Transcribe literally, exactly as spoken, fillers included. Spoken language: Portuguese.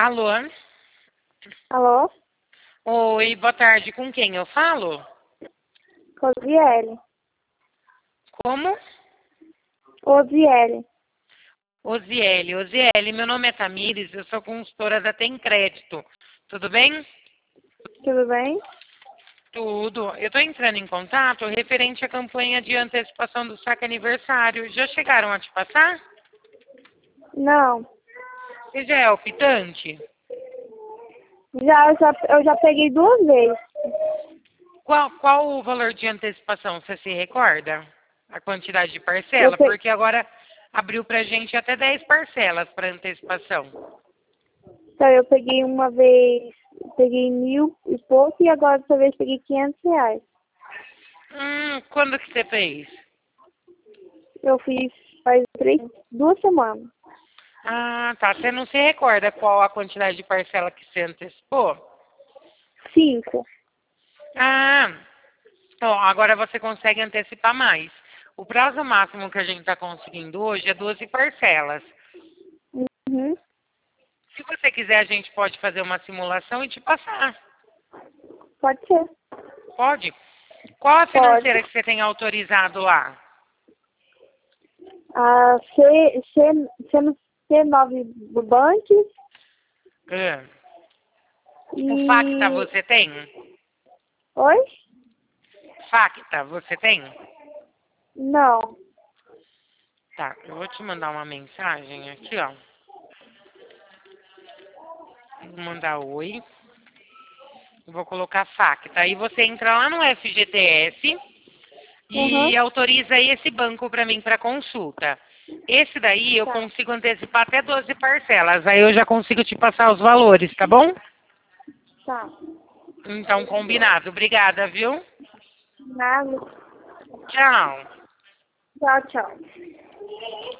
Alô? Alô? Oi, boa tarde. Com quem eu falo? Osiele. Como? Osiele. Osiele. Osiele, meu nome é Tamires, eu sou consultora da Tem Crédito. Tudo bem? Tudo bem? Tudo. Eu estou entrando em contato referente à campanha de antecipação do saque aniversário. Já chegaram a te passar? Não. Você já é optante? Já, eu já, eu já peguei duas vezes. Qual, qual o valor de antecipação? Você se recorda? A quantidade de Eu parcela? pe... Porque agora abriu pra gente até dez parcelas para antecipação. Então, eu peguei uma vez, peguei mil e pouco e agora dessa vez peguei quinhentos reais. Hum, quando que você fez? Eu fiz faz três, duas semanas. Ah, tá. Você não se recorda qual a quantidade de parcela que você antecipou? Cinco. Ah, ó, agora você consegue antecipar mais. O prazo máximo que a gente está conseguindo hoje é doze parcelas. Uhum. Se você quiser, a gente pode fazer uma simulação e te passar. Pode ser. Pode? Qual a Pode. financeira que você tem autorizado lá? A C, C, C, C nove Banques Ah, o Facta e... você tem? Oi? Facta você tem? Não. Tá, eu vou te mandar uma mensagem aqui, ó. Vou mandar oi. Vou colocar Facta. Aí você entra lá no F G T S Uhum. e autoriza esse banco para mim para consulta. Esse daí eu Tá. consigo antecipar até doze parcelas. Aí eu já consigo te passar os valores, tá bom? Tá. Então, combinado. Obrigada, viu? Nada. Tchau. Tchau, tchau.